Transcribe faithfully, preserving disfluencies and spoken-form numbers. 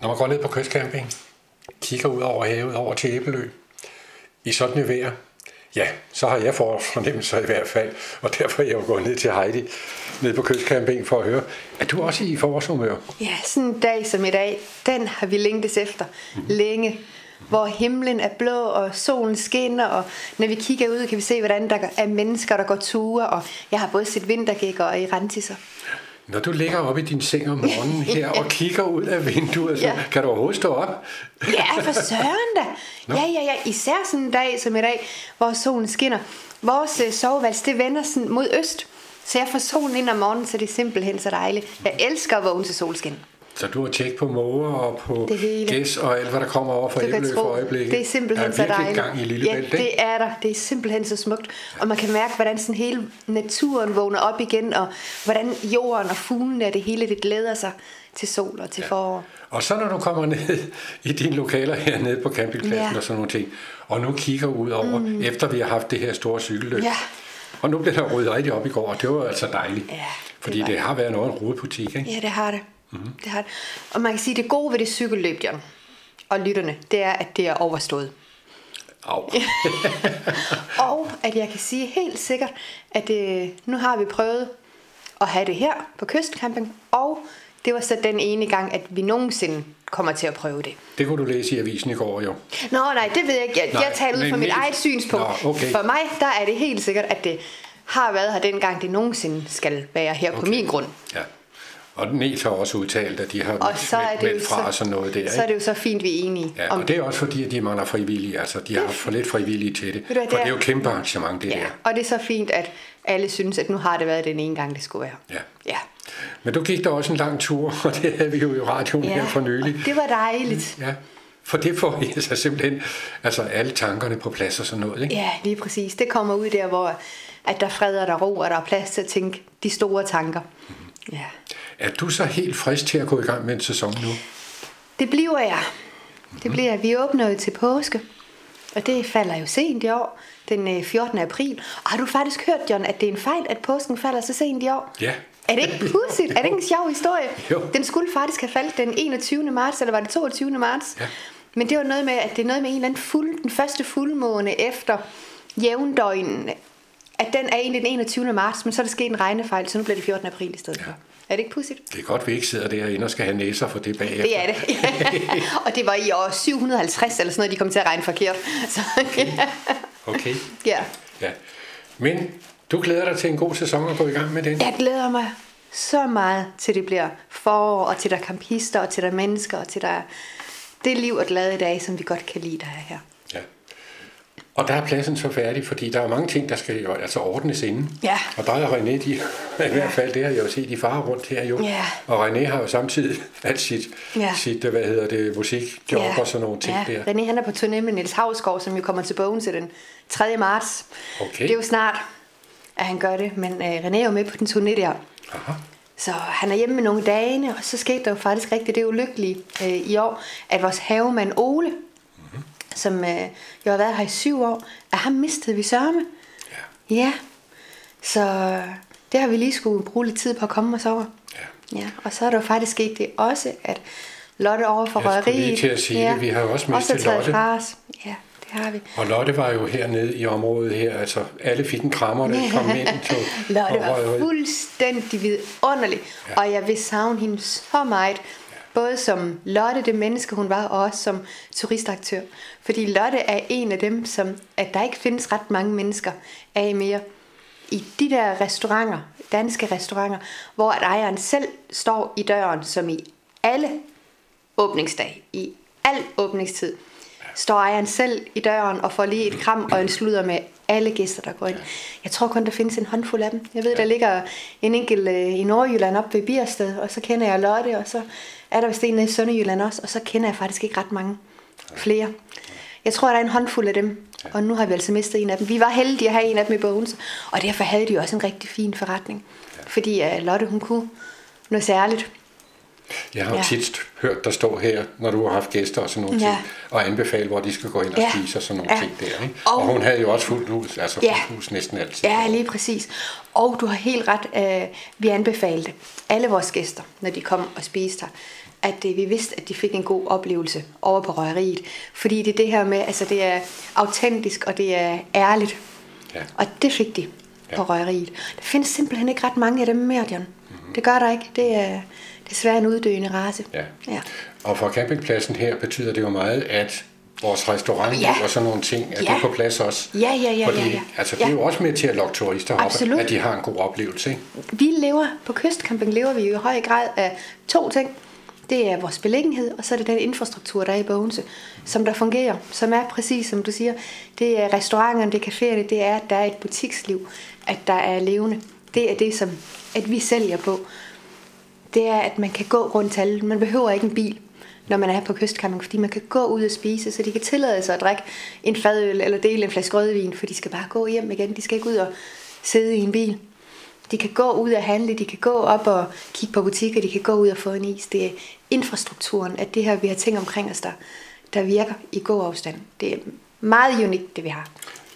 Når man går ned på kystcamping, kigger ud over havet, over til Æbelø, i sådan et vejr, ja, så har jeg fået fornemmelser i hvert fald, og derfor er jeg jo gået ned til Heidi, ned på kystcamping for at høre, er du også i forårshumør? Ja, sådan en dag som i dag, den har vi længtes efter mm-hmm. længe, hvor himlen er blå, og solen skinner, og når vi kigger ud, kan vi se, hvordan der er mennesker, der går ture, og jeg har både set vintergækker og irantisser. Når du ligger oppe i din seng om morgenen her og kigger ud af vinduet, så ja. Kan du overhovedet stå op? Ja, for søren da. Ja, ja, ja. Især sådan en dag som i dag, hvor solen skinner. Vores øh, sovevals, det vender sådan mod øst. Så jeg får solen ind om morgenen, så det er simpelthen så dejligt. Jeg elsker at vågne til solskin. Så du har tjekket på måger og på gæs og alt, hvad der kommer over fra Æbelø for øjeblikket? Det er simpelthen er så dejligt. Gang i Lillebælt, ja, det er der. Det er simpelthen så smukt. Og man kan mærke, hvordan sådan hele naturen vågner op igen, og hvordan jorden og fuglene og det hele, det glæder sig til sol og til ja. forår. Og så når du kommer ned i dine lokaler hernede på campingpladsen ja. og sådan nogle ting, og nu kigger ud over, mm. efter vi har haft det her store cykelløb, ja. og nu bliver der ryddet rigtig op i går, og det var altså dejligt. Ja, det fordi det, det har været noget af en rodebutik, ikke? Ja, det har det. Mm-hmm. Det har det. Og man kan sige, at det gode ved det cykelløb, John, og lytterne, det er, at det er overstået. Au. Og at jeg kan sige helt sikkert, at øh, nu har vi prøvet at have det her på kystcamping, og det var så den ene gang, at vi nogensinde kommer til at prøve det. Det kunne du læse i avisen i går, jo. Nå, nej, det ved jeg ikke. Jeg, jeg taler ud fra mit eget synspunkt. Nå, okay. For mig, der er det helt sikkert, at det har været her dengang, det nogensinde skal være her okay. på min grund. Ja. Og Net har også udtalt, at de har meldt fra og sådan noget der. Så er det jo så fint, vi er enige ja, om og det er også fordi, at de mangler frivillige. Altså, de har for lidt frivillige til det. For det er jo et kæmpe arrangement, det ja, der. Og det er så fint, at alle synes, at nu har det været den ene gang, det skulle være. Ja. ja. Men du gik der også en lang tur, og det havde vi jo i radioen ja, her for nylig. det var dejligt. Ja, for det får I altså simpelthen altså alle tankerne på plads og sådan noget, ikke? Ja, lige præcis. Det kommer ud der, hvor at der fred og der ro, og der er plads til at tænke de store tanker. Mm-hmm. Ja. Er du så helt frisk til at gå i gang med en sæson nu? Det bliver jeg. Det bliver jeg. Vi åbner jo til påske, og det falder jo sent i år, den fjortende april. Og har du faktisk hørt, John, at det er en fejl, at påsken falder så sent i år? Ja. Er det ikke pudsigt? Er det ikke en sjov historie? Jo. Den skulle faktisk have faldet den enogtyvende marts, eller var det toogtyvende marts? Ja. Men det var noget med, at det er noget med en eller anden fuld, den første fuldmåne efter jævndøgnen, at den er egentlig den enogtyvende marts, men så er der sket en regnefejl, så nu bliver det fjortende april i stedet for. Ja. Er det ikke pudsigt? Det er godt, at vi ikke sidder derinde og skal have næser for det bagefter. Det er det. Og det var i år syv hundrede og halvtreds eller sådan noget, de kom til at regne forkert. Så, okay. okay. Ja. ja. Men du glæder dig til en god sæson at gå i gang med den? Jeg glæder mig så meget til det bliver forår, og til der er campister, og til der er mennesker, og til der er det liv og glade dage, som vi godt kan lide, der er her. Ja. Og der er pladsen så færdig, fordi der er mange ting, der skal jo altså ordnes inden. Ja. Og der er René, de, i hvert fald det har jeg jo set, de farer rundt her jo. Ja. Og René har jo samtidig alt sit, ja. sit hvad hedder det, musikjob ja. og sådan nogle ting ja. der. René han er på turné med Niels Hausgaard, som jo kommer til Bogense den tredje marts. Okay. Det er jo snart, at han gør det, men uh, René er jo med på den turné der. Aha. Så han er hjemme med nogle dage, og så skete der jo faktisk rigtigt det ulykkelige uh, i år, at vores havemand Ole, som øh, jo har været her i syv år, at ham mistede vi sørme. Ja. Ja. Så det har vi lige skulle bruge lidt tid på at komme os over. Ja. Ja. Og så er der jo faktisk sket det også, at Lotte over for røgeriet. Jeg skulle lige til at sige ja, det. Vi har jo også mistet også Lotte. Fra os. Ja, det har vi. Og Lotte var jo hernede i området her. Altså alle fik en krammer, der kom ind. Til, Lotte var fuldstændig vidunderlig. Ja. Og jeg vil savne hende så meget. Både som Lotte, det menneske hun var, og også som turistaktør. Fordi Lotte er en af dem, som at der ikke findes ret mange mennesker af mere. I de der restauranter, danske restauranter, hvor at ejeren selv står i døren, som i alle åbningsdag, i al åbningstid, står ejeren selv i døren og får lige et kram og en sludder med alle gæster, der går ind. Jeg tror kun, der findes en håndfuld af dem. Jeg ved, der ligger en enkelt øh, i Nordjylland op ved Biersted, og så kender jeg Lotte, og så er der vist en i Sønderjylland også, og så kender jeg faktisk ikke ret mange flere. Jeg tror, der er en håndfuld af dem, og nu har vi altså mistet en af dem. Vi var heldige at have en af dem i Bogense, og derfor havde de også en rigtig fin forretning. Fordi uh, Lotte, hun kunne noget særligt. Jeg har jo ja. tit hørt, der står her, når du har haft gæster og sådan nogle ja. ting, og anbefale, hvor de skal gå ind og ja. spise og sådan nogle ja. ting der. Ikke? Og, og hun havde jo også fuldt hus, altså ja. fuldt hus næsten altid. Ja, lige præcis. Og du har helt ret, øh, vi anbefalede alle vores gæster, når de kom og spiste her, at øh, vi vidste, at de fik en god oplevelse over på røgeriet. Fordi det er det her med, altså det er autentisk, og det er ærligt. Ja. Og det fik de ja. på røgeriet. Der findes simpelthen ikke ret mange af dem mere, John. Mm-hmm. Det gør der ikke. Det er desværre en uddøende race. Ja. Ja. Og for campingpladsen her betyder det jo meget, at vores restaurant ja. og sådan nogle ting, er ja. det på plads også? Ja, ja, ja. Fordi, ja, ja. altså, det er ja. jo også med til at lokke turister op, at de har en god oplevelse, ikke? Vi lever, på kystcamping lever vi jo i høj grad af to ting. Det er vores beliggenhed, og så er det den infrastruktur, der er i Bogense, som der fungerer, som er præcis som du siger. Det er restauranterne, det er caféerne, det er, at der er et butiksliv, at der er levende. Det er det, som at vi sælger på. Det er, at man kan gå rundt til alle. Man behøver ikke en bil, når man er på kystcamping, fordi man kan gå ud og spise, så de kan tillade sig at drikke en fadøl eller dele en flaske rødvin, for de skal bare gå hjem igen. De skal ikke ud og sidde i en bil. De kan gå ud og handle, de kan gå op og kigge på butikker, de kan gå ud og få en is. Det er infrastrukturen, at det her, vi har ting omkring os, der, der virker i god afstand. Det er meget unikt, det vi har.